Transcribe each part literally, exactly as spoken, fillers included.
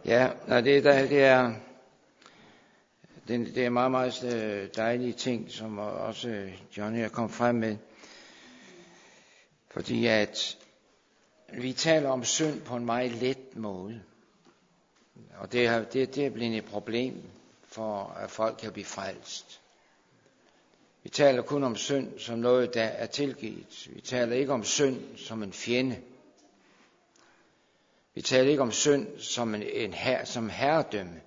Ja, det, der, det er det, det er meget, meget dejlige ting, som også John her kom frem med. Fordi at vi taler om synd på en meget let måde. Og det er, det, det er blevet et problem for, at folk kan blive frelst. Vi taler kun om synd som noget, der er tilgivet. Vi taler ikke om synd som en fjende. Vi taler ikke om synd som en, en her, som herredømme.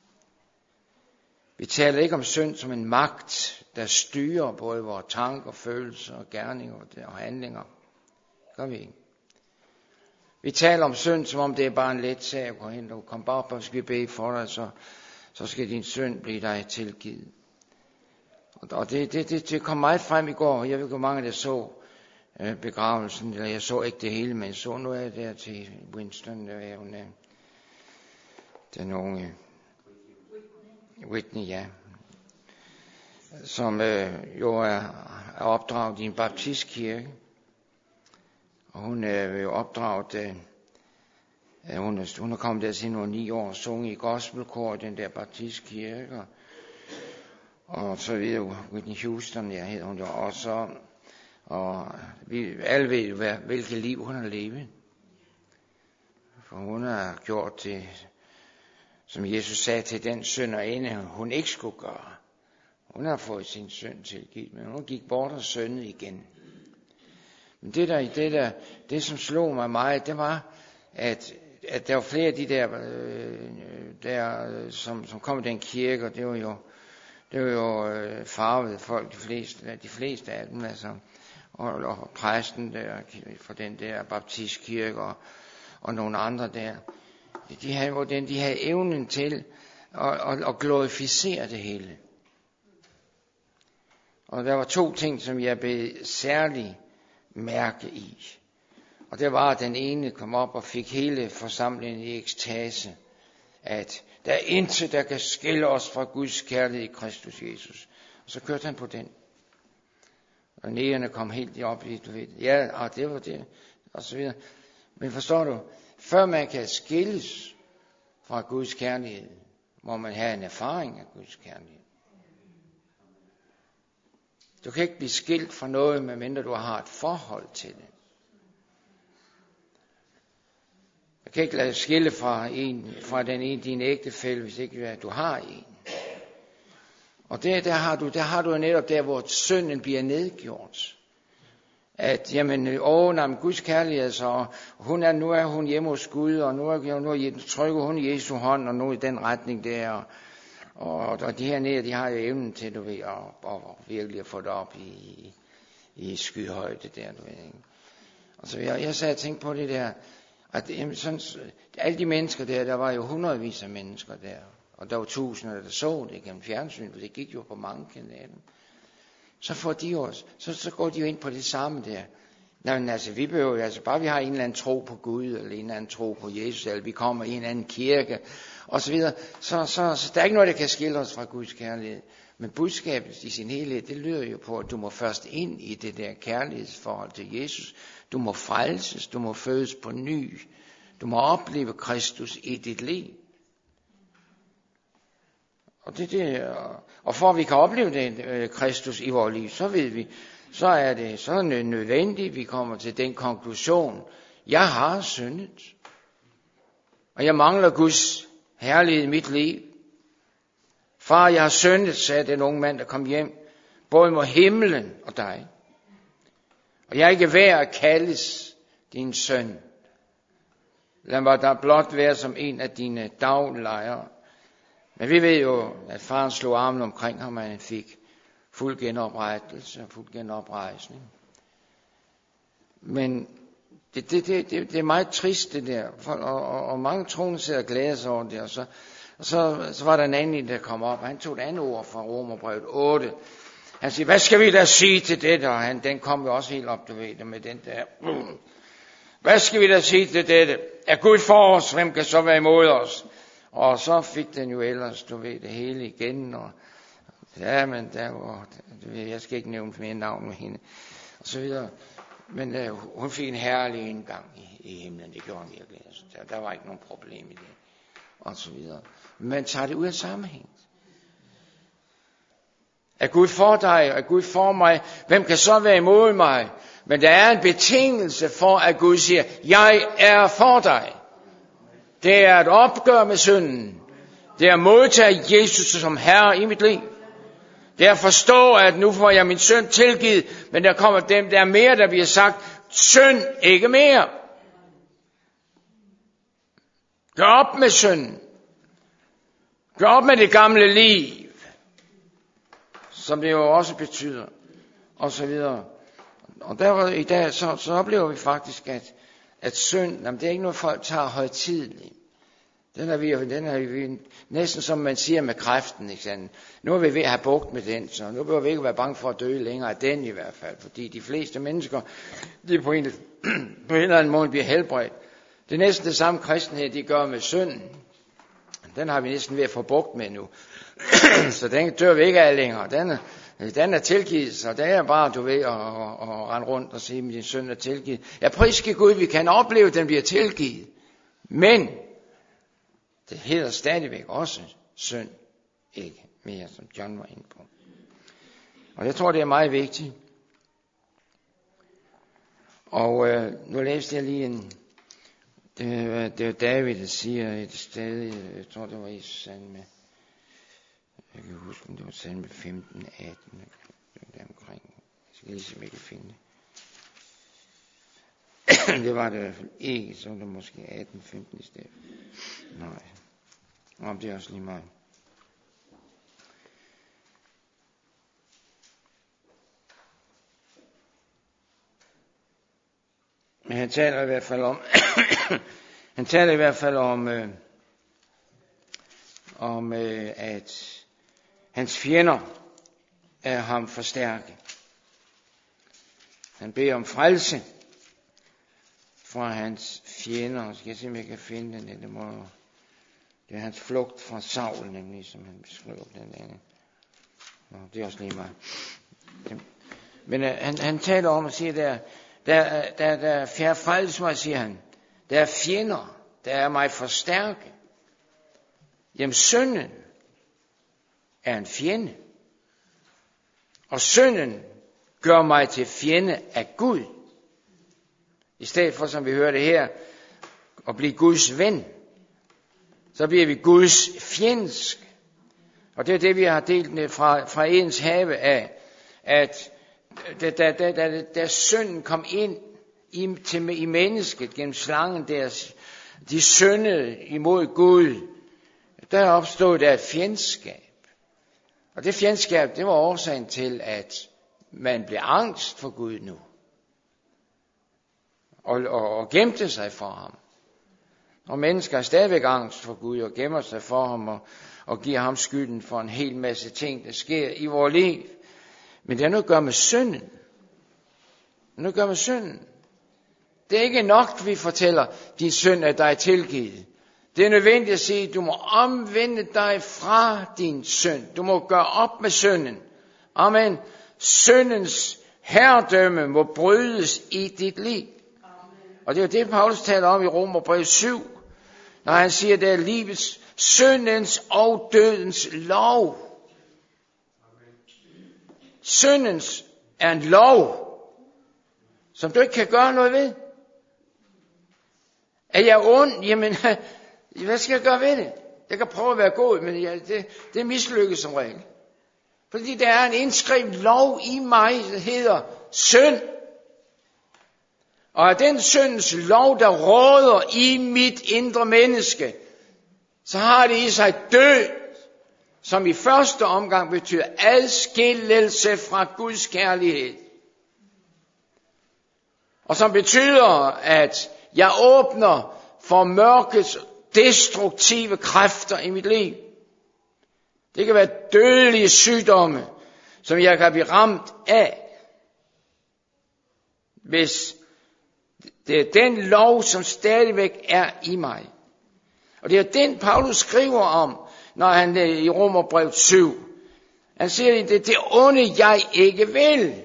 Vi taler ikke om synd som en magt, der styrer både vores tanker, følelser og gerninger og handlinger. Det gør vi ikke. Vi taler om synd, som om det er bare en let sag at gå hen. Du kom bare op, og skal vi bede for dig, så, så skal din synd blive dig tilgivet. Og det, det, det, det kom meget frem i går. Jeg ved ikke, hvor mange der så øh, begravelsen. Eller jeg så ikke det hele, men så nu er jeg der til Winston. Der er hun, øh, den unge Whitney, ja. Som øh, jo er, er opdraget i en baptistkirke. Og hun er jo opdraget, øh, hun, er, hun er kommet der siden hun var ni år og sunget i gospelkor i den der baptistkirke. Og, og så videre, Whitney Houston, ja, hedder hun jo også. Og vi alle ved jo, hvilket liv hun har levet. For hun har gjort det, som Jesus sagde til den synderinde, hun ikke skulle gøre. Hun har fået sin synd tilgivet, men hun gik bort og syndede igen. Men det der, det der, det som slog mig meget, det var, at, at der var flere af de der, øh, der som, som kom i den kirke, og det var jo, det var jo øh, farvede folk, de fleste, de fleste af dem, altså, og, og præsten der, for den der baptistkirke, og, og nogle andre der, de havde, den, de havde evnen til at, at, at glorificere det hele. Og der var to ting, som jeg blev særlig mærke i. Og det var, at den ene kom op og fik hele forsamlingen i ekstase, at der er intet, der kan skille os fra Guds kærlighed i Kristus Jesus. Og så kørte han på den. Og nægerne kom helt op i, du ved, ja, og det var det, og så videre. Men forstår du, før man kan skilles fra Guds kærlighed, må man have en erfaring af Guds kærlighed. Du kan ikke blive skilt fra noget, medmindre du har et forhold til det. Du kan ikke lade dig skille fra, en, fra den ene, din ægtefælle, hvis ikke du har en. Og der, der, har du, der har du netop der, hvor synden bliver nedgjort. At, jamen, åh, nej, men Guds kærlighed, så hun er, nu er hun hjemme hos Gud, og nu, er, nu trykker hun Jesu hånd, og nu i den retning der. Og, og de her nede, de har jo evnen til, du ved, at, at, at virkelig at få det op i, i skyhøjde der, du ved, ikke? Og så jeg, jeg sad og tænkte på det der, at jamen, sådan, alle de mennesker der, der var jo hundredvis af mennesker der, og der var tusinder, der så det gennem fjernsyn, for det gik jo på mange kanaler. Så får de også, så, så går de jo ind på det samme der. Nå, men altså, vi behøver, altså bare vi har en eller anden tro på Gud, eller en eller anden tro på Jesus, eller vi kommer i en anden kirke, og så videre, så, så, så der er ikke noget, der kan skille os fra Guds kærlighed. Men budskabet i sin helhed, det lyder jo på, at du må først ind i det der kærlighedsforhold til Jesus. Du må frelses, du må fødes på ny. Du må opleve Kristus i dit liv. Og, det, det, og for at vi kan opleve det, Kristus i vores liv, så ved vi, så er det så nødvendigt, at vi kommer til den konklusion, jeg har syndet, og jeg mangler Guds herlighed i mit liv. Far, jeg har syndet, sagde den unge mand, der kom hjem, både mod himlen og dig. Og jeg er ikke værd at kaldes din søn. Lad mig da blot være som en af dine daglejere. Men vi ved jo, at faren slog armen omkring ham, og han fik fuld genoprettelse og fuld genoprejsning. Men det, det, det, det, det er meget trist det der, og, og, og mange troende sidder og glæder sig over det, og så, og så, så var der en anden, der kom op, og han tog et andet ord fra Romerbrevet otte. Han siger, hvad skal vi da sige til det? Og han, den kom jo også helt op, du ved, med den der. Hvad skal vi da sige til dette? Er Gud for os, hvem kan så være imod os? Og så fik den jo ellers, du ved, det hele igen, og ja, men der var, du ved, jeg skal ikke nævne mere navn med hende, og så videre. Men uh, hun fik en herlig indgang i, i himlen, det gjorde hun virkelig. Altså, der, der var ikke nogen problem i det. og så videre. Man tager det ud af sammenhæng. Er Gud for dig, er Gud for mig, hvem kan så være imod mig? Men der er en betingelse for, at Gud siger, jeg er for dig. Det er et opgør med synden. Det er at modtage Jesus som herre i mit liv. Det er at forstå, at nu får jeg min synd tilgivet, men der kommer dem, der er mere, der bliver sagt, synd ikke mere. Gør op med synden. Gør op med det gamle liv, som det jo også betyder, og så videre. Og der i dag, så, så oplever vi faktisk, at, at synd, jamen, det er ikke noget, folk tager højtideligt. Den er vi, den er vi næsten som man siger med kræften, ikke sandt? Nu er vi ved at have bugt med den, så nu behøver vi ikke være bange for at dø længere af den i hvert fald, fordi de fleste mennesker, de på en, på en eller anden måde bliver helbredt. Det er næsten det samme kristenhed, de gør med synden. Den har vi næsten ved at få bugt med nu. Så den dør vi ikke af længere. Den er, den er tilgivet, så det er bare, du ved, at, at, at rende rundt og sige, at din synd er tilgivet. Jeg priser Gud, vi kan opleve, at den bliver tilgivet. Men det hedder stadigvæk også synd ikke mere, som John var inde på. Og jeg tror, det er meget vigtigt. Og øh, nu læste jeg lige en, det, det er David, der siger et sted, jeg tror, det var i salme, jeg kan huske, om det var salme femten, atten, der omkring. Jeg skal lige se, om jeg kan finde det. Det var det i hvert fald ikke, så var det måske atten, femten i stedet. Nej. Om det er også lige meget. Men han taler i hvert fald om, han taler i hvert fald om, øh, om øh, at hans fjender er ham for stærke. Han beder om frelse fra hans fjender. Skal jeg se, om jeg kan finde den? Det, må, det er hans flugt fra Saul, nemlig, som han beskriver blandt andet. Nå, det er også lige meget. Men øh, han, han taler om og siger, der, der, der, der er fjerde frelse mig, siger han. Der er fjender, der er mig for stærke. Jamen, synden er en fjende. Og synden gør mig til fjende af Gud. I stedet for, som vi hørte her, at blive Guds ven, så bliver vi Guds fjendsk. Og det er det, vi har delt fra, fra Edens have af, at da, da, da, da, da synden kom ind i, til, i mennesket gennem slangen, deres, de syndede imod Gud, der opstod der et fjendskab. Og det fjendskab, det var årsagen til, at man blev angst for Gud nu. Og, og, og gemte sig for ham. Og mennesker er stadigvæk angst for Gud og gemmer sig for ham og, og giver ham skylden for en hel masse ting, der sker i vores liv. Men det er noget at gøre med synden. Det er noget at gøre med synden. Det er ikke nok, vi fortæller, din synd er dig tilgivet. Det er nødvendigt at sige, du må omvende dig fra din synd. Du må gøre op med synden. Amen. Syndens herredømme må brydes i dit liv. Og det er jo det, Paulus taler om i Romerbrevet syv, når han siger, det er livets, syndens og dødens lov. Syndens er en lov, som du ikke kan gøre noget ved. Er jeg ond? Jamen, hvad skal jeg gøre ved det? Jeg kan prøve at være god, men jeg, det, det mislykkes som regel. Fordi der er en indskrevet lov i mig, der hedder synd. Og af den syndens lov, der råder i mit indre menneske, så har det i sig død, som i første omgang betyder adskillelse fra Guds kærlighed. Og som betyder, at jeg åbner for mørkets destruktive kræfter i mit liv. Det kan være dødelige sygdomme, som jeg kan blive ramt af, hvis det er den lov, som stadigvæk er i mig. Og det er den, Paulus skriver om, når han er i Romerbrevet syv. Han siger, det er det onde, jeg ikke vil.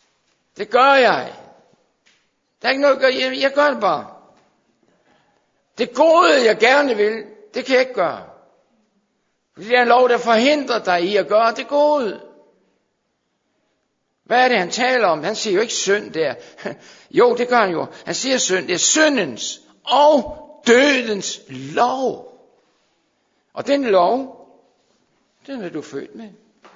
Det gør jeg. Der er ikke noget at gøre, jeg gør det bare. Det gode, jeg gerne vil, det kan jeg ikke gøre. Fordi det er en lov, der forhindrer dig i at gøre det gode. Hvad er det, han taler om? Han siger jo ikke synd der. Jo, det gør han jo. Han siger synd. Det er syndens og dødens lov. Og den lov, den er du født med.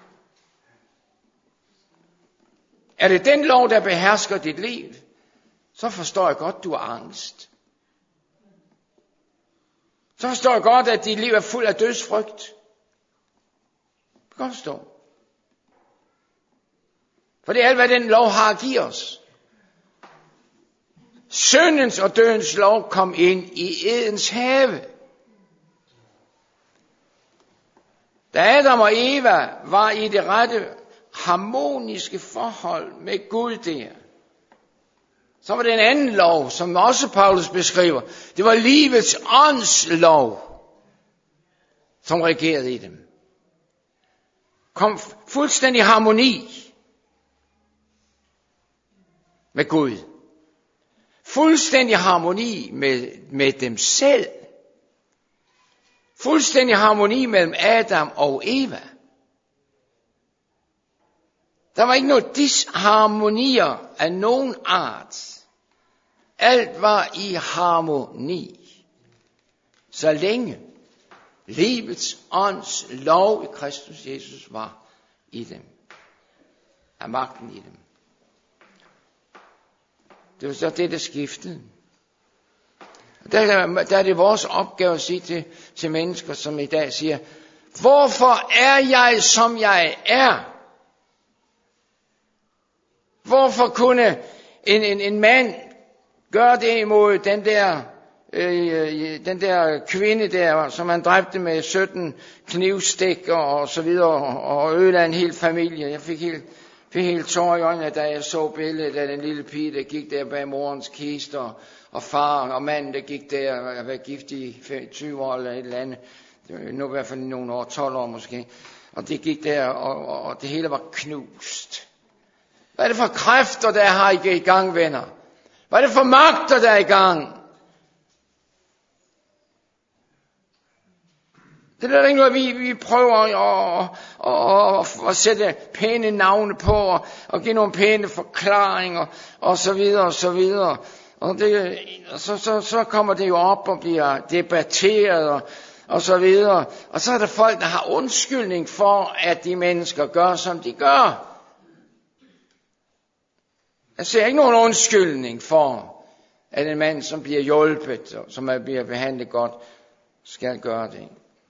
Er det den lov, der behersker dit liv, så forstår jeg godt, du har angst. Så forstår jeg godt, at dit liv er fuld af dødsfrygt. Det kan godt forstå. For det er alt, hvad den lov har at give os. Syndens og dødens lov kom ind i Edens have. Da Adam og Eva var i det rette harmoniske forhold med Gud der, så var det en anden lov, som også Paulus beskriver. Det var livets ånds lov, som regerede i dem. Kom fuldstændig harmoni med Gud. Fuldstændig harmoni med, med dem selv. Fuldstændig harmoni mellem Adam og Eva. Der var ikke noget disharmonier af nogen art. Alt var i harmoni. Så længe livets ånds lov i Kristus Jesus var i dem. Af magten i dem. Det var så det, der skiftede. Der, der er det vores opgave at sige til, til mennesker, som i dag siger, hvorfor er jeg, som jeg er? Hvorfor kunne en, en, en mand gøre det imod den der, øh, den der kvinde der, som han dræbte med sytten knivstikker og så videre, og ødelagde en hel familie? Jeg fik helt, fik helt tår i øjnene, da jeg så billedet af den lille pige, der gik der bag morens kiste, og, og far og manden, der gik der og var gift i tyve år eller et eller andet. Det var nu i hvert fald nogle år, tolv år måske. Og det gik der, og, og, og det hele var knust. Hvad er det for kræfter, der har i gang, venner? Hvad er det for magter, der er i gang? Det er der ikke noget, vi, vi prøver at, at, at, at sætte pæne navne på, og, og give nogle pæne forklaringer, og så videre, og så videre. Og det, så, så, så kommer det jo op og bliver debatteret, og, og så videre. Og så er der folk, der har undskyldning for, at de mennesker gør, som de gør. Jeg ser ikke nogen undskyldning for, at en mand, som bliver hjulpet, og som bliver behandlet godt, skal gøre det.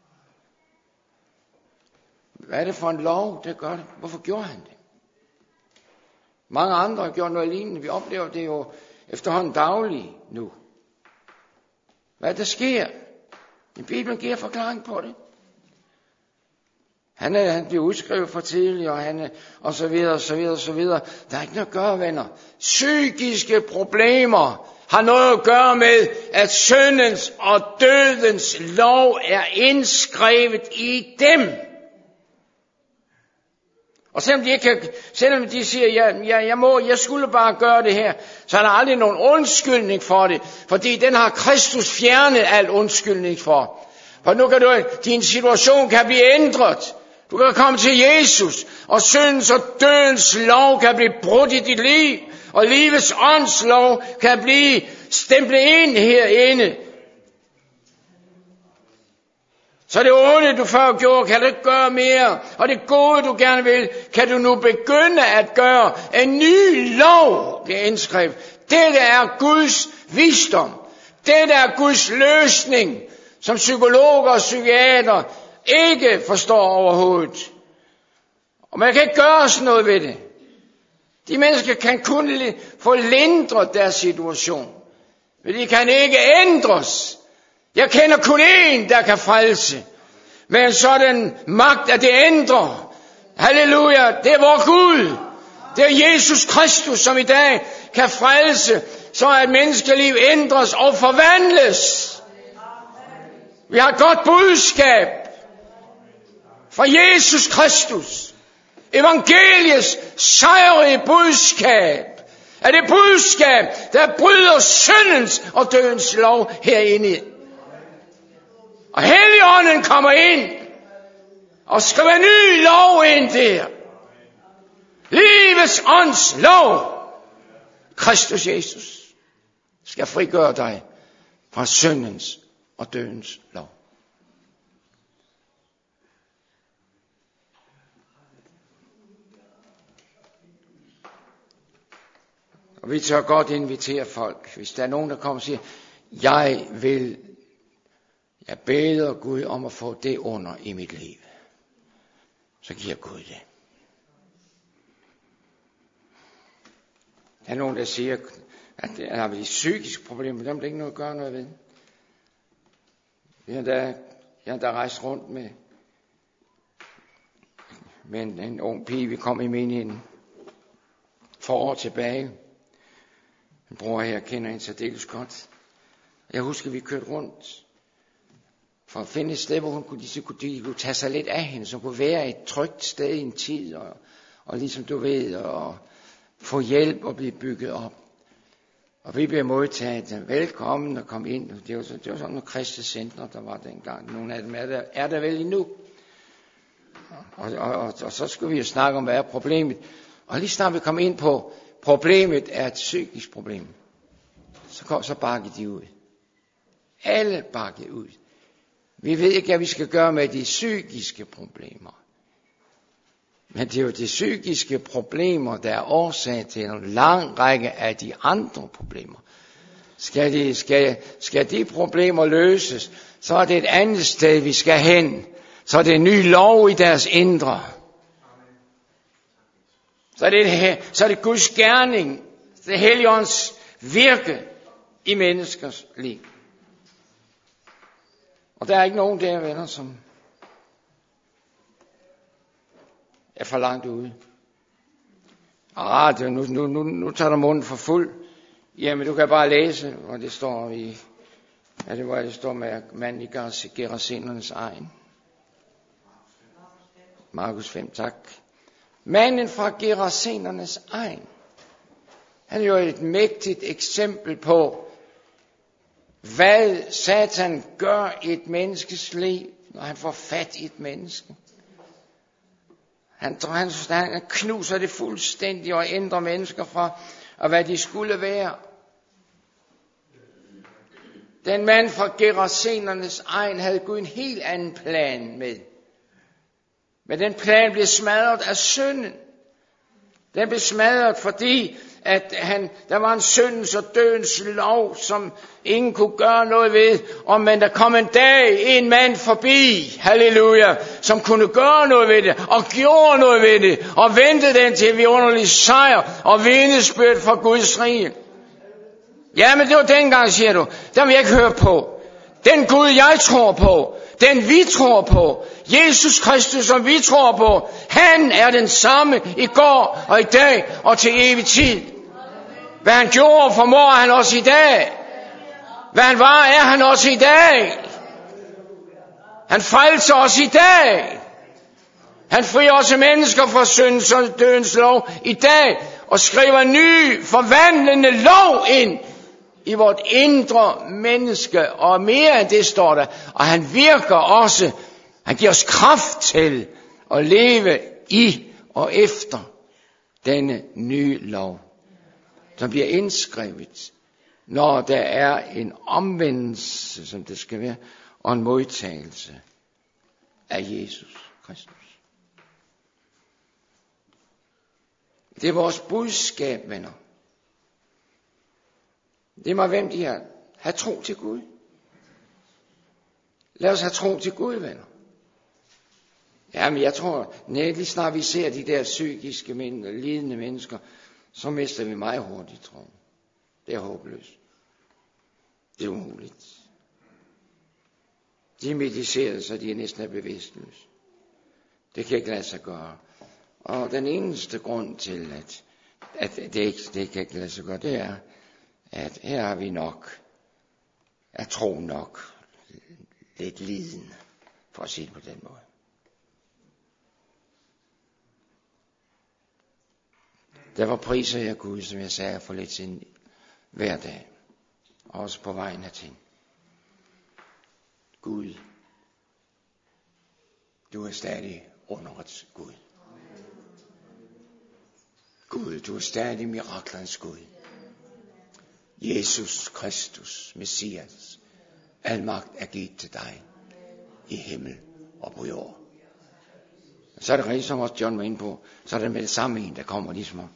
Hvad er det for en lov, der gør det? Hvorfor gjorde han det? Mange andre har gjort noget lignende. Vi oplever det jo efterhånden dagligt nu. Hvad er der sker? I Bibelen giver forklaring på det. Han, er, han bliver udskrevet for tidligt, og, han er, og så videre, og så videre, og så videre. Der er ikke noget at gøre, venner. Psykiske problemer har noget at gøre med, at syndens og dødens lov er indskrevet i dem. Og selvom de, ikke kan, selvom de siger, ja, ja, jeg må, jeg skulle bare gøre det her, så er der aldrig nogen undskyldning for det, fordi den har Kristus fjernet al undskyldning for. For nu kan du, din situation kan blive ændret. Du kan komme til Jesus, og syndens og dødens lov kan blive brudt i dit liv, og livets ånds lov kan blive stemplet ind herinde. Så det onde, du før gjorde, kan du ikke gøre mere. Og det gode, du gerne vil, kan du nu begynde at gøre. En ny lov bliver indskrevet. Det er Guds visdom. Det er Guds løsning, som psykologer og psykiater ikke forstår overhovedet. Og man kan ikke gøre sådan noget ved det. De mennesker kan kun få lindret deres situation. Men de kan ikke ændres. Jeg kender kun én, der kan frelse. Med en sådan magt, at det ændrer. Halleluja, det er vor Gud. Det er Jesus Kristus, som i dag kan frelse, så at menneskeliv ændres og forvandles. Vi har et godt budskab fra Jesus Kristus. Evangeliets sejrige budskab er det budskab, der bryder syndens og dødens lov herinde Helligånden kommer ind og skriver ny lov ind der. Livets ånds lov. Kristus Jesus skal frigøre dig fra syndens og dødens lov. Og vi tør godt invitere folk, hvis der er nogen, der kommer og siger, jeg vil, jeg beder Gud om at få det under i mit liv. Så giver Gud det. Der er nogen, der siger, at der er de psykiske problemer, dem er der ikke noget at gøre noget ved. Jeg har der, jeg har der rejst rundt med, med en, en ung pige, vi kom i menigheden for år tilbage. En bror her kender en særdeles godt. Jeg husker, vi kørte rundt for at finde et sted, hvor hun kunne, de, kunne, de kunne tage sig lidt af hende, så kunne være et trygt sted i en tid, og, og ligesom du ved, og få hjælp og blive bygget op. Og vi blev modtaget, velkommen og kom ind. Det var, det var sådan nogle kristne centre, der var dengang. Nogle af dem er der, er der vel endnu. Og, og, og, og så skulle vi jo snakke om, hvad er problemet. Og lige snart vi kom ind på, problemet er et psykisk problem. Så kom så bakkede de ud. Alle bakkede ud. Vi ved ikke, hvad vi skal gøre med de psykiske problemer. Men det er jo de psykiske problemer, der er årsag til en lang række af de andre problemer. Skal de, skal, skal de problemer løses, så er det et andet sted, vi skal hen. Så er det en ny lov i deres indre. Så er det, så er det Guds gerning, det Helligåndens virke i menneskers liv. Og der er ikke nogen der, venner, som er for langt ude. Ah, det, nu, nu, nu, nu tager du munden for fuld. Jamen, du kan bare læse, hvor det står i, ja, det, hvor det står med manden i Gerasenernes egen. Markus fem, tak. Manden fra Gerasenernes egen. Han er jo et mægtigt eksempel på, hvad Satan gør i et menneskes liv, når han får fat i et menneske. Han, han, han knuser det fuldstændig og ændrer mennesker fra, og hvad de skulle være. Den mand fra Gerasenernes egen havde Gud en helt anden plan med. Men den plan blev smadret af synden. Den blev smadret, fordi at han, der var en syndens og dødens lov, som ingen kunne gøre noget ved. Og men der kom en dag en mand forbi, halleluja, som kunne gøre noget ved det, og gjorde noget ved det, og ventede den til vi underlig sejr og vidnesbyrd for Guds rige. Ja, men det var dengang, siger du. Der vil jeg ikke høre på. Den Gud, jeg tror på, den vi tror på, Jesus Kristus, som vi tror på, han er den samme i går og i dag og til evig tid. Hvad han gjorde, formår han også i dag. Hvad han var, er han også i dag. Han frelser os i dag. Han frier også mennesker fra syndens og dødens lov i dag, og skriver en ny, forvandlende lov ind i vort indre menneske, og mere end det står der. Og han virker også, han giver os kraft til at leve i og efter denne nye lov, som bliver indskrevet, når der er en omvendelse, som det skal være, og en modtagelse af Jesus Kristus. Det er vores budskab, venner. Det er mig, hvem de er. Ha' tro til Gud. Lad os have tro til Gud, venner. Jamen, jeg tror, nej, lige snart vi ser de der psykiske, lidende mennesker, så mister vi meget hurtigt tro. Det er håbløst. Det er umuligt. De er mediceret, så de er næsten bevidstløse. Det kan ikke lade sig gøre. Og den eneste grund til, at, at det, ikke, det kan ikke lade sig gøre, det er, at her har vi nok, at tro nok, lidt liden, for at sige det på den måde. Der var priser jeg Gud, som jeg sagde for lidt siden, hver dag, også på vejen hertil. Gud Du er stadig underets Gud. Gud, du er stadig miraklernes Gud. Jesus Kristus, Messias, al magt er givet til dig i himmel og på jord. Så er det rigtigt, som også John var inde på, så er det med det samme en, der kommer ligesom om.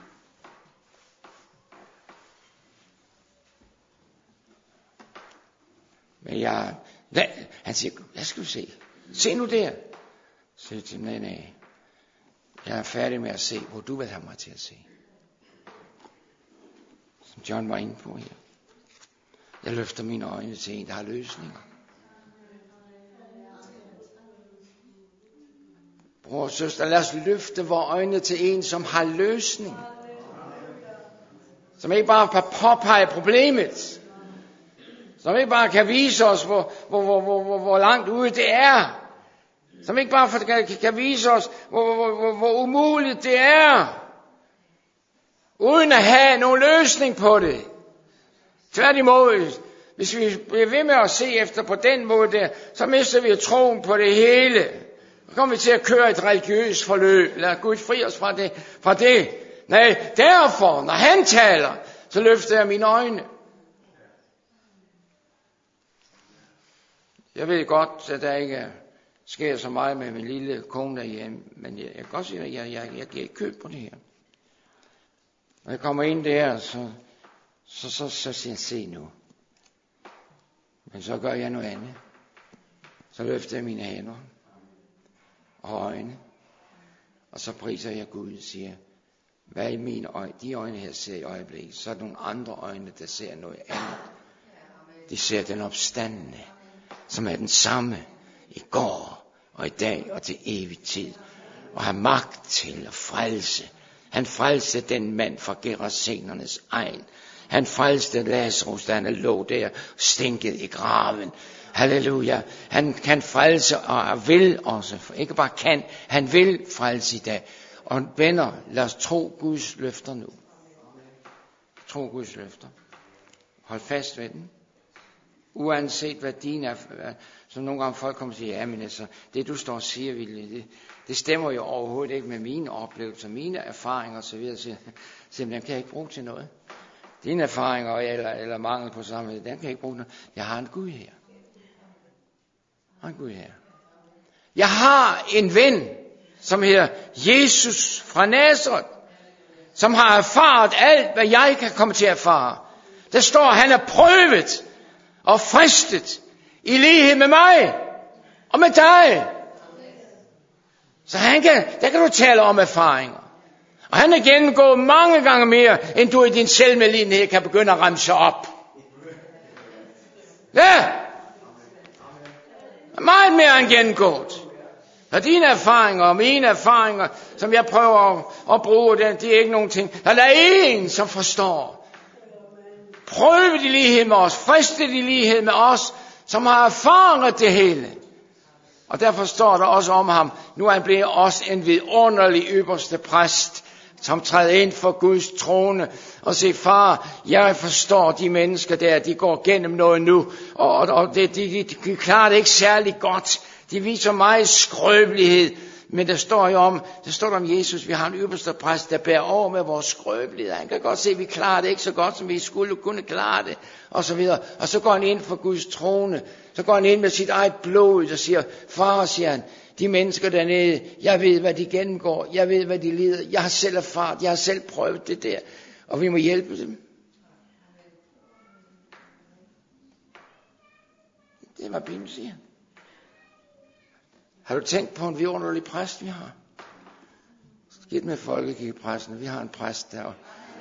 Men jeg, nej, han siger, hvad skal du se? Se nu der. Så siger jeg til nej, nej. Jeg er færdig med at se, hvor du vil have mig til at se. Som John var inde på her. Jeg løfter mine øjne til en, der har løsninger. Bror og søster, lad os løfte vores øjne til en, som har løsning. Som ikke bare kan påpege problemet. Som ikke bare kan vise os, hvor, hvor, hvor, hvor, hvor langt ude det er. Som ikke bare kan, kan vise os, hvor, hvor, hvor, hvor umuligt det er. Uden at have nogen løsning på det. Tværtimod, hvis vi bliver ved med at se efter på den måde der, så mister vi troen på det hele. Så kommer vi til at køre et religiøst forløb. Lad Gud fri os fra det. Fra det. Nej, derfor, når han taler, så løfter jeg mine øjne. Jeg ved godt, at der ikke sker så meget med min lille kone derhjemme, men jeg, jeg kan godt sige, at jeg, jeg, jeg giver ikke køb på det her. Når jeg kommer ind der, så, så, så, så siger jeg, se nu. Men så gør jeg noget andet. Så løfter jeg mine hænder og øjne, og så priser jeg Gud og siger, hvad i mine øjne, de øjne her ser i øjeblikket, så er der nogle andre øjne, der ser noget andet. De ser den opstandende, som er den samme i går og i dag og til evig tid, og har magt til at frelse. Han frelste den mand fra Gerasenernes egen. Han frelste Lazarus, da han lå der stinket i graven. Halleluja. Han kan frelse og vil også. Ikke bare kan, han vil frelse i dag. Og venner, lad os tro Guds løfter nu. Tro Guds løfter. Hold fast ved den. Uanset hvad din er, som nogle gange folk kommer og siger, ja, men altså, det du står og siger, det, det stemmer jo overhovedet ikke med mine oplevelser, mine erfaringer osv. Så simpelthen kan jeg ikke bruge til noget. Dine erfaringer eller, eller mangel på samme, den kan jeg ikke bruge til noget. Jeg har en Gud her. Jeg har en Gud her. Jeg har en ven, som hedder Jesus fra Nazareth, som har erfaret alt, hvad jeg kan komme til at erfare. Der står, at han er prøvet og fristet i lighed med mig og med dig. Så han kan, der kan du tale om erfaringer. Og han er gennemgået mange gange mere, end du i din selvmedlidenhed kan begynde at ramse op. Ja. Meget mere end gennemgået. Og dine erfaringer og mine erfaringer, som jeg prøver at, at bruge, det, det er ikke nogen ting. Der er en, som forstår. Prøvet i lighed med os, fristet i lighed med os, som har erfaret det hele. Og derfor står der også om ham, nu er han blevet også en vidunderlig ypperste præst, som træder ind for Guds trone og siger, far, jeg forstår de mennesker der, de går gennem noget nu, og, og de, de, de, de klarer det ikke særlig godt. De viser meget skrøbelighed, men der står jo om, der står der om Jesus, vi har en ypperste præst, der bærer over med vores skrøbelighed. Han kan godt se, at vi klarer det ikke så godt, som vi skulle kunne klare det, og så videre. Og så går han ind for Guds trone, så går han ind med sit eget blod, og siger, far, siger han, de mennesker dernede, jeg ved, hvad de gennemgår, jeg ved, hvad de lider, jeg har selv erfaret, jeg har selv prøvet det der, og vi må hjælpe dem. Det er, hvad Bibelen siger. Har du tænkt på en vidunderlig præst, vi har? Skidt med folkekirkepræsten, vi har en præst der.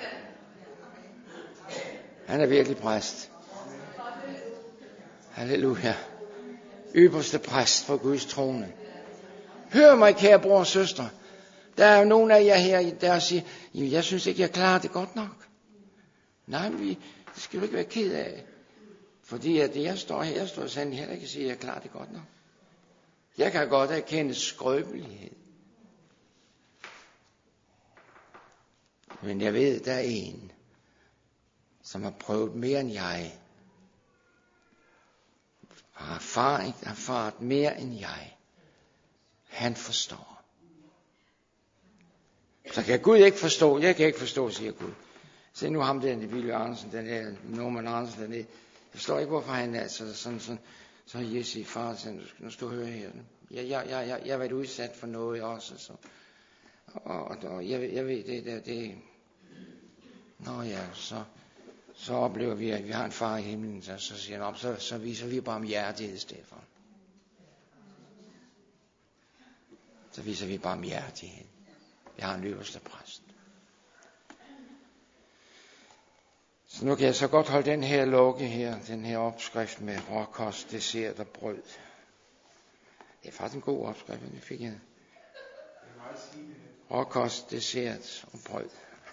Han er virkelig præst. Halleluja. Ypperste præst for Guds trone. Hør mig, kære bror og søster. Der er jo nogle af jer her, der siger, jeg synes ikke, jeg klarer det godt nok. Nej, men vi, det skal du ikke være ked af. Fordi at jeg står her, jeg står sandelig heller ikke og siger, at jeg klarer det godt nok. Jeg kan godt erkende skrøbelighed. Men jeg ved, der er en, som har prøvet mere end jeg. Og har erfaret, erfaret mere end jeg. Han forstår. Så kan Gud ikke forstå. Jeg kan ikke forstå, siger Gud. Se nu ham der, Willy Andersen, den der Norman Andersen dernede. Jeg forstår ikke, hvorfor han er så sådan, sådan. Så har Jesse far sagt, nu skal du høre her. Jeg, jeg, jeg, jeg, jeg har været udsat for noget også. Så. Og, og, og jeg, jeg ved, det der, det... Nå ja, så, så oplever vi, at vi har en far i himlen. Så, så siger han op, så, så viser vi barmhjertighed, Stefan. Så viser vi barmhjertighed. Jeg har en øverste præst. Så nu kan jeg så godt holde den her logge her, den her opskrift med råkost, dessert og brød. Det er faktisk en god opskrift, det fik jeg. Råkost, dessert og brød.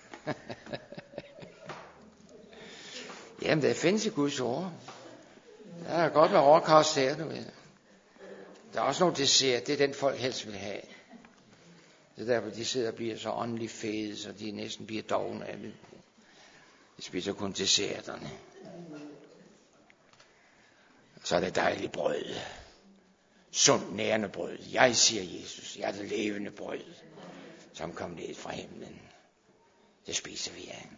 Jamen, det findes i Guds ord. Der er godt med råkost her, du ved. Der er også nogle dessert, det er den folk helst vil have. Det er derfor, de sidder og bliver så åndeligt fede, så de næsten bliver dogne af det. De spiser kun desserterne. Så er det dejligt brød. Sundt nærende brød. Jeg siger Jesus, jeg er det levende brød, som kom ned fra himlen. Det spiser vi af.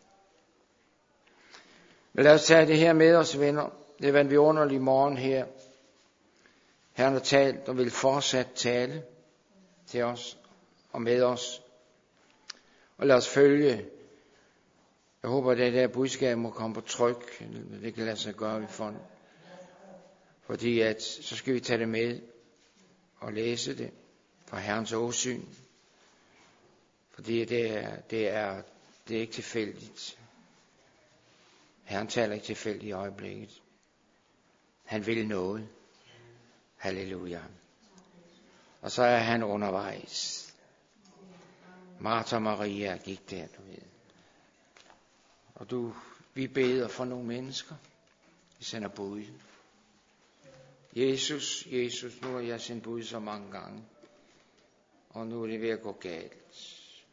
Men lad os tage det her med os, venner. Det var en vidunderlig morgen her. Herren har talt og vil fortsat tale til os og med os. Og lad os følge. Jeg håber, at det der budskab må komme på tryk. Det kan lade sig gøre, vi får. Fordi at, så skal vi tage det med og læse det fra Herrens åsyn. Fordi det er, det er, det er ikke tilfældigt. Herren taler ikke tilfældigt i øjeblikket. Han vil noget. Halleluja. Og så er han undervejs. Martha og Maria gik der, du ved. Og du, vi beder for nogle mennesker. Vi sender bud. Jesus, Jesus, nu har jeg sendt bud så mange gange. Og nu er det ved at gå galt.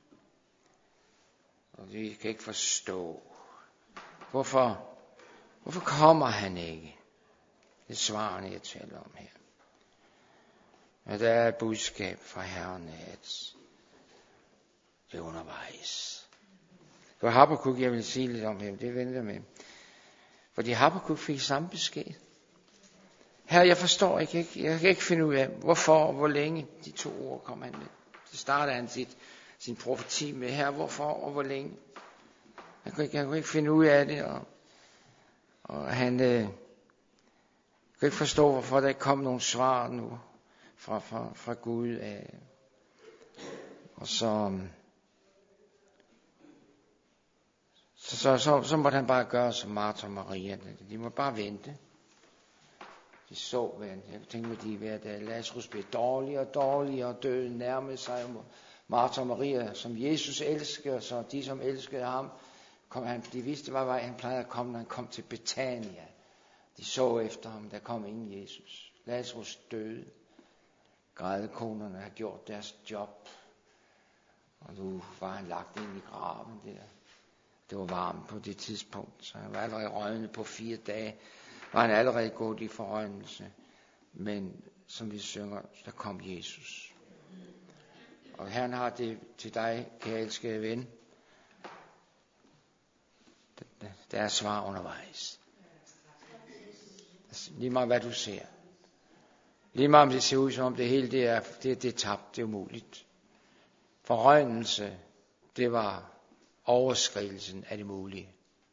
Og vi kan ikke forstå. Hvorfor, hvorfor kommer han ikke? Det er svarene, jeg taler om her. Men der er et budskab fra Herren, at det er undervejs. Det var Habakkuk, jeg vil sige lidt om her, det venter med. Fordi Habakkuk fik samme besked. Her, jeg forstår ikke, jeg kan ikke finde ud af, hvorfor og hvor længe de to ord kom han med. Så starter han sit, sin profeti med her, hvorfor og hvor længe. Han kunne ikke, han kunne ikke finde ud af det, og, og han øh, kunne ikke forstå, hvorfor der ikke kom nogen svar nu fra, fra, fra Gud. Øh. Og så, så, så, så, så måtte han bare gøre som Martha og Maria. De må bare vente. De så, hvad jeg tænkte med de hver dag. Lazarus blev dårligere og dårligere, og døden nærmede sig. Martha og Maria, som Jesus elskede, så de som elskede ham, kom han, de vidste, hvad vej han plejede at komme, når han kom til Betania. De så efter ham, der kom ingen Jesus. Lazarus døde. Grædekonerne har gjort deres job. Og nu var han lagt ind i graven der. Det var varmt på det tidspunkt, så han var allerede rødnet på fire dage. Var han allerede gået i forrøgnelse. Men som vi synger, der kom Jesus. Og Herren har det til dig, kære elskede ven. Der er svar undervejs. Lige meget hvad du ser. Lige meget om det ser ud som om det hele det er, det, det er tabt, det er umuligt. Forrøgnelse, det var overskridelsen af det mulige.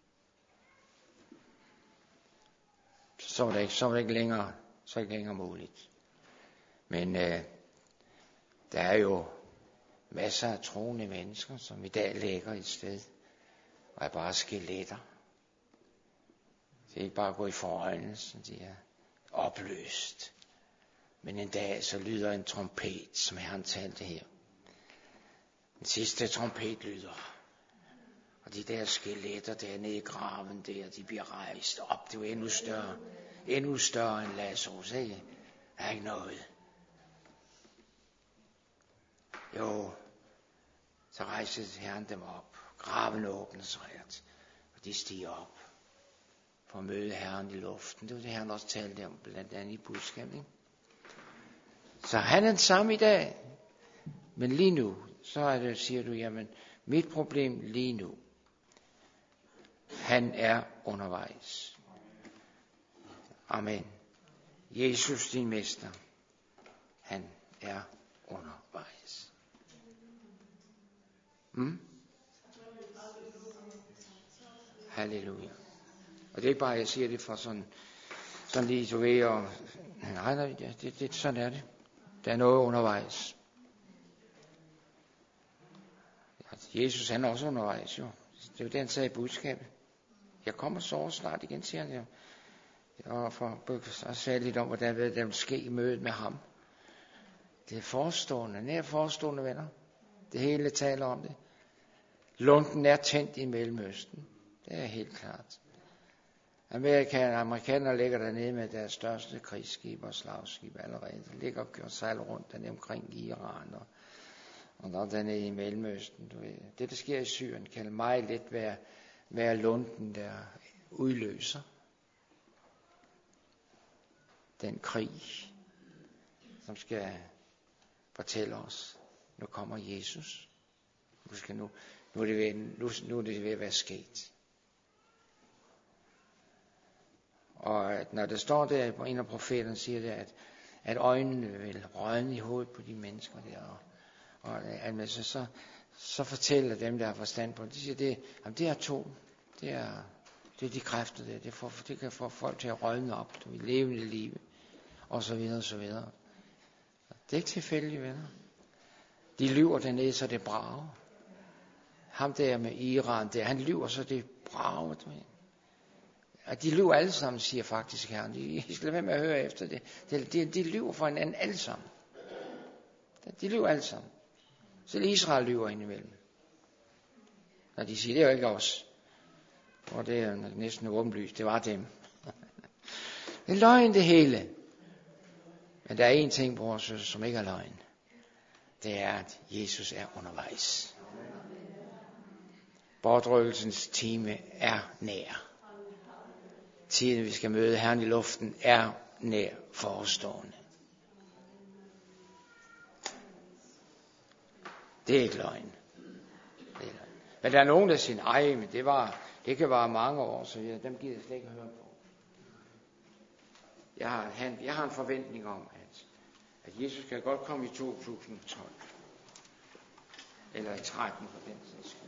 Så var det ikke, så var det ikke længere, så ikke længere muligt. Men øh, der er jo masser af troende mennesker, som i dag ligger et sted, og er bare skeletter. Det er ikke bare gå i forøjnelse, de er opløst. Men en dag så lyder en trompet, som Herren talte her. Den sidste trompet lyder. Og de der skeletter der nede i graven der, de bliver rejst op. Det er jo endnu større. Endnu større end Lazarus, ikke? Der er ikke noget. Jo, så rejser Herren dem op. Graven åbner sig, og de stiger op for at møde Herren i luften. Det var det, Herren også talte om, blandt andet i budskabet. Så han er den samme i dag. Men lige nu, så er det, siger du, jamen, mit problem lige nu, han er undervejs. Amen. Jesus, din mester, han er undervejs. Mm? Halleluja. Og det er ikke bare, jeg siger det for sådan, sådan lige, du ved, og nej, nej, det, det, sådan er det. Der er noget undervejs. Jesus, han er også undervejs, jo. Det er jo det, han sagde i budskabet. Jeg kommer så snart igen, siger han jo. Og for at sige lidt om, hvordan det vil ske i mødet med ham. Det er forestående, nær forestående venner. Det hele taler om det. Lunden er tændt i Mellemøsten. Det er helt klart. Amerikanerne, amerikanerne ligger dernede med deres største krigsskib og slagskib allerede. De ligger og kører sejler rundt dernede omkring Iran og, og der dernede i Mellemøsten. Du ved. Det, der sker i Syrien, kan meget let være, være lunden, der udløser den krig, som skal fortælle os, nu kommer Jesus. Nu, skal nu, nu, er det ved, nu, nu er det ved at være sket. Og at når der står der, på en af profeterne siger det, at, at øjnene vil rådne i hovedet på de mennesker der. Og, og at, så, så, så fortæller dem, der har forstand på det, de siger, det, jamen, det er to. Det er, det er de kræfter der. Det, får, det kan få folk til at rådne op i levende liv. Og så videre, og så videre. Det er ikke tilfældigt, venner. De lyver dernede, så det brager. Ham der med Iran, der, han lyver, så det brager. Og de lyver alle sammen, siger faktisk Herren. De skal lade være med at høre efter det. De, de, de lyver for hinanden alle sammen. De lyver alle sammen. Selv Israel lyver indimellem. Når de siger, det er jo ikke os. Og det er næsten åbenlyst, det var dem. Det er løgn det hele. Men der er en ting, bror og søster, som ikke er løgn. Det er, at Jesus er undervejs. Bortrøvelsens time er nær. Tiden, vi skal møde Herren i luften, er nær forestående. Det er ikke løgn. Det er løgn. Men der er nogen, der siger, ej, men det, var, det kan være mange år, så jeg, dem gider jeg slet ikke høre på. Jeg har, jeg har en forventning om, at, at Jesus kan godt komme i to tusind og tolv. Eller i tretten for den sags skyld.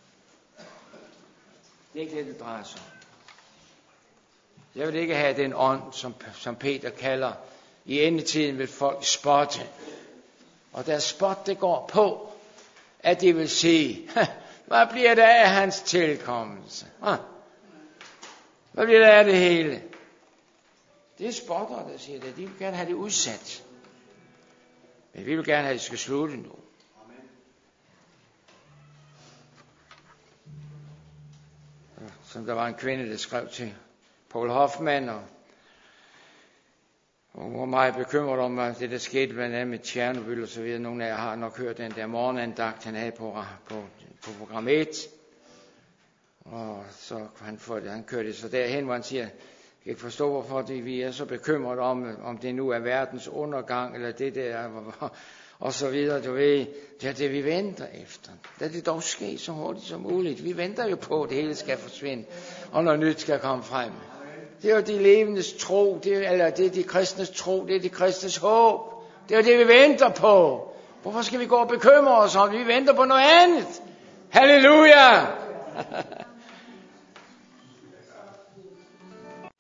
Det er ikke det, det drejer sig om. Jeg vil ikke have den ånd, som, som Peter kalder, i endetiden vil folk spotte. Og deres spot, det går på, at de vil sige, hvad bliver der af hans tilkommelse? Hvad bliver der af det hele? Det er spotter, der siger det. De vil gerne have det udsat. Men vi vil gerne have, at det skal slutte nu. Som der var en kvinde, der skrev til Paul Hoffmann, og hun var meget bekymret om, at det der skete blandt andet med Tjernobyl og så videre. Nogle af jer har nok hørt den der morgenandagt, han havde på, på, på program et. Og så han, får det, han kørte så derhen, hvor han siger, jeg kan ikke forstå, hvorfor det, vi er så bekymret om, om det nu er verdens undergang, eller det der, og så videre, du ved. Det er det, vi venter efter. Lad det dog ske så hurtigt som muligt. Vi venter jo på, at det hele skal forsvinde, og noget nyt skal komme frem. Det er jo de levendes tro, det er, eller det er de kristnes tro, det er de kristnes håb. Det er det, vi venter på. Hvorfor skal vi gå og bekymre os om? Vi venter på noget andet. Halleluja!